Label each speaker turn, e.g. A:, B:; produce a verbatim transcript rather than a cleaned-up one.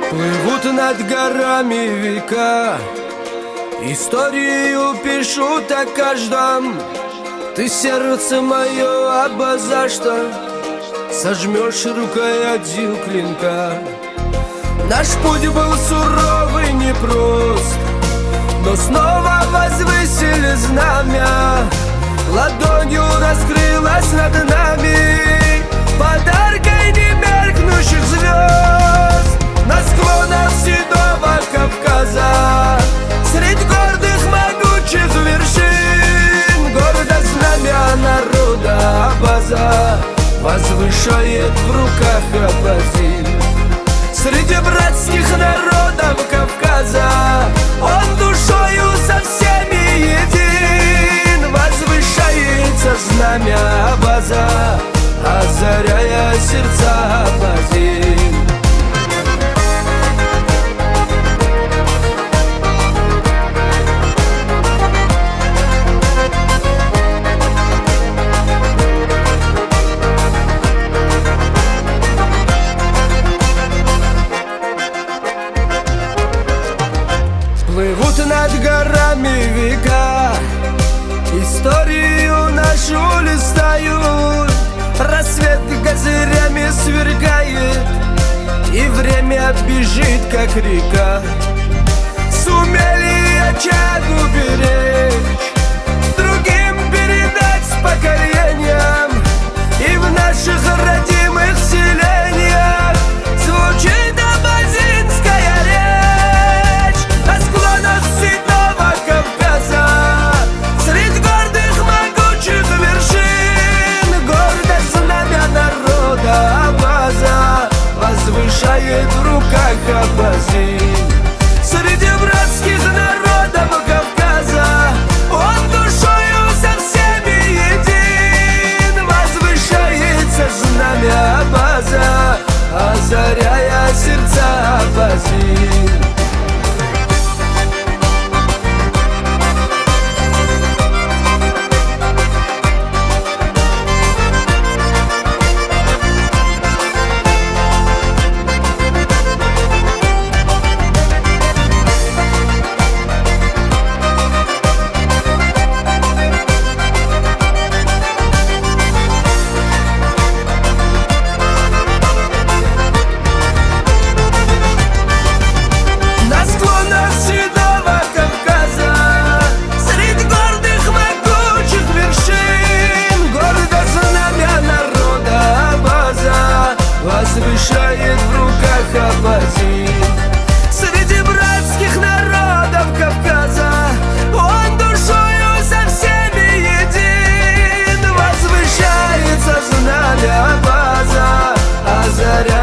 A: Плывут над горами века, историю пишут о каждом. Ты сердце мое оба за что сожмешь рукоятью клинка. Наш путь был суровый, непрост, но снова возвысили знамя. Ладонью раскрылась над нами подаркой немеркнущих звезд. На склонах седого Кавказа, средь гордых могучих вершин, гордо знамя народа Абаза возвышает в руках абазин. Среди братских народов Кавказа он душою со всеми един. Возвышается знамя Абаза, озаряя сердца абазин. Плывут над горами века, историю нашу листают. Рассвет козырями сверкает, и время бежит, как река. Сумели очаг уберечь, другим передать с поколениям, и в наших родимых селениях звучит абазинская речь. На склонах седого Кавказа, средь гордых могучих вершин, гордо знамя народа Абаза возвышает в руках абазин. Среди братских народов Кавказа он душою со всеми един. Возвышается знамя Абаза, озаряя сердца абазин. Возвышает в руках абазин. Среди братских народов Кавказа он душою со всеми един. Возвышается знамя Абаза, озаряя